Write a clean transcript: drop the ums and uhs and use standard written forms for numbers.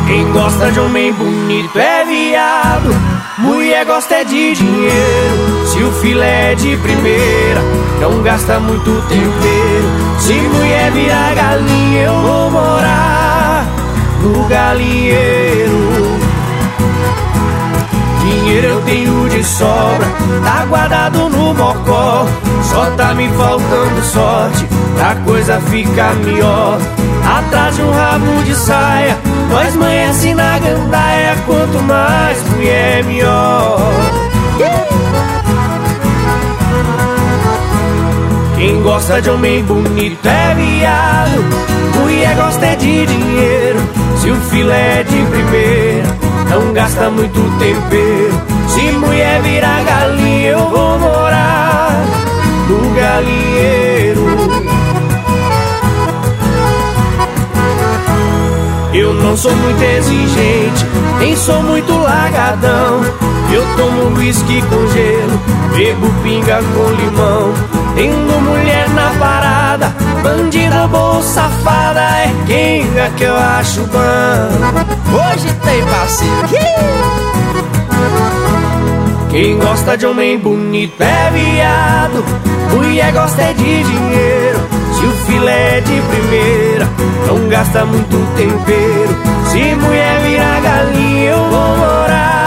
Quem gosta de homem bonito é viado, mulher gosta é de dinheiro. Se o filé é de primeira, não gasta muito tempero. Se mulher virar galinha, eu vou morar no galinheiro. Dinheiro eu tenho de sobra, tá guardado no mocó. Só tá me faltando sorte pra coisa ficar melhor. Atrás de um rabo de saia, nós amanhece na gandaia. Quanto mais mulher, melhor. Quem gosta de homem bonito é viado, mulher gosta é de dinheiro. Se o filé é de primeira, não gasta muito tempero. Se mulher virar galinha, eu vou morar no galinheiro. Eu não sou muito exigente, nem sou muito largadão. Eu tomo whisky com gelo, bebo pinga com limão. Tendo mulher na parada, bandida boa safada, é quenga que eu acho bom. Hoje tem parceiro. Quem gosta de homem bonito é viado, mulher gosta é de dinheiro. Se o filé é de primeira, não gasta muito tempero. Se mulher virar galinha, eu vou morar